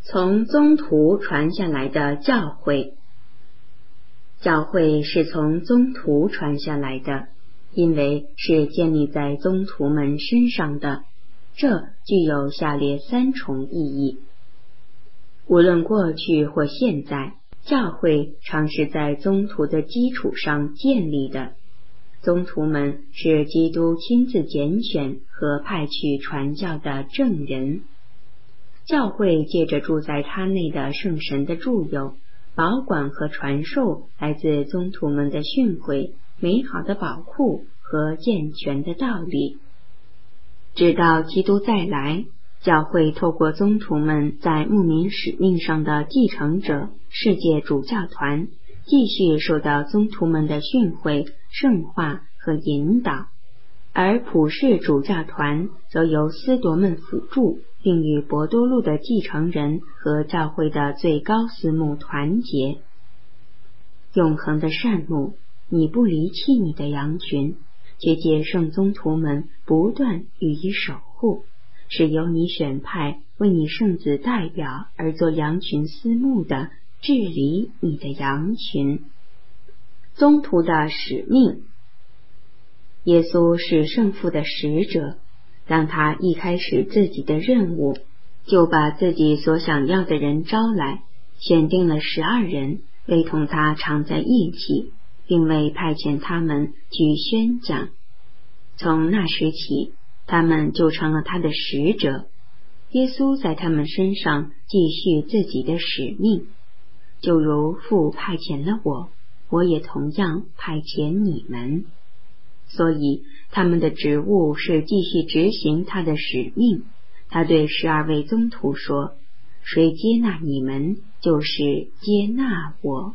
从宗徒传下来的教诲。教诲是从宗徒传下来的，因为是建立在宗徒们身上的，这具有下列三重意义。无论过去或现在，教诲常是在宗徒的基础上建立的。宗徒们是基督亲自拣选和派去传教的证人。教会借着住在他内的圣神的助佑，保管和传授来自宗徒们的训诲、美好的宝库和健全的道理。直到基督再来，教会透过宗徒们在牧民使命上的继承者世界主教团，继续受到宗徒们的训诲、圣化和引导，而普世主教团则由司铎们辅助，并与伯多禄的继承人和教会的最高司牧团结。永恒的善牧，你不离弃你的羊群，却借圣宗徒们不断予以守护，是由你选派为你圣子代表而做羊群司牧的，治理你的羊群。宗徒的使命。耶稣是圣父的使者，当他一开始自己的任务，就把自己所想要的人招来，选定了12人，为同他常在一起，并为派遣他们去宣讲。从那时起，他们就成了他的使者。耶稣在他们身上继续自己的使命，就如父派遣了我，我也同样派遣你们。所以他们的职务是继续执行他的使命。他对12位宗徒说，谁接纳你们，就是接纳我。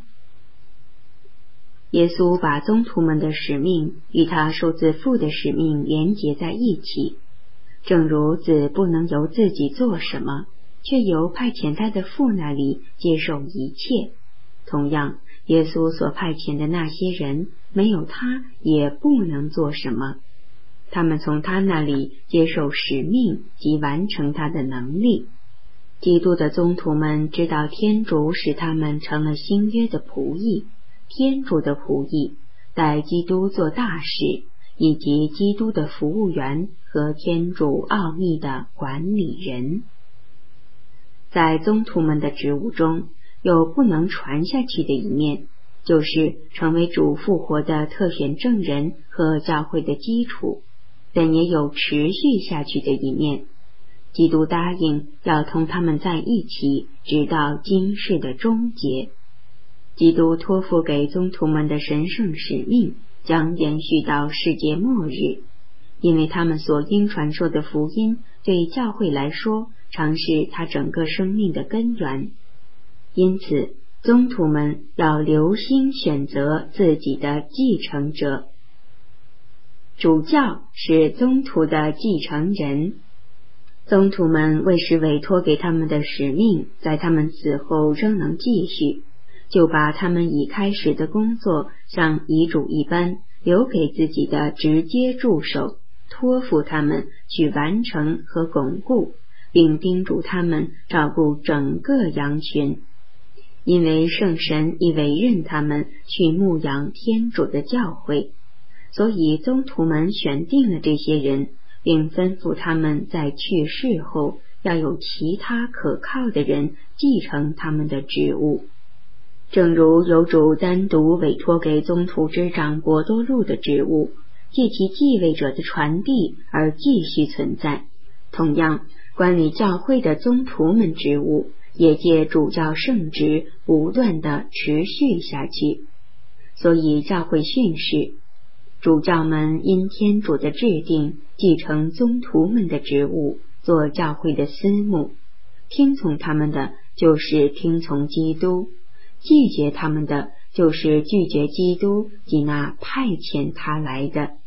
耶稣把宗徒们的使命与他受自父的使命连结在一起，正如子不能由自己做什么，却由派遣他的父那里接受一切，同样耶稣所派遣的那些人，没有他也不能做什么，他们从他那里接受使命及完成他的能力。基督的宗徒们知道天主使他们成了新约的仆役，天主的仆役，代基督做大事，以及基督的服务员和天主奥秘的管理人。在宗徒们的职务中，有不能传下去的一面，就是成为主复活的特选证人和教会的基础，但也有持续下去的一面。基督答应要同他们在一起，直到今世的终结。基督托付给宗徒们的神圣使命将延续到世界末日，因为他们所应传授的福音对教会来说常是他整个生命的根源。因此宗徒们要留心选择自己的继承者。主教是宗徒的继承人。宗徒们为使委托给他们的使命在他们死后仍能继续，就把他们已开始的工作像遗嘱一般留给自己的直接助手，托付他们去完成和巩固，并叮嘱他们照顾整个羊群。因为圣神已委任他们去牧养天主的教会，所以宗徒们选定了这些人，并吩咐他们在去世后要有其他可靠的人继承他们的职务。正如有主单独委托给宗徒之长伯多禄的职务，借其继位者的传递而继续存在，同样管理教会的宗徒们职务也借主教圣职不断地持续下去。所以教会训示，主教们因天主的制定继承宗徒们的职务，做教会的司牧。听从他们的就是听从基督，拒绝他们的就是拒绝基督及那派遣他来的。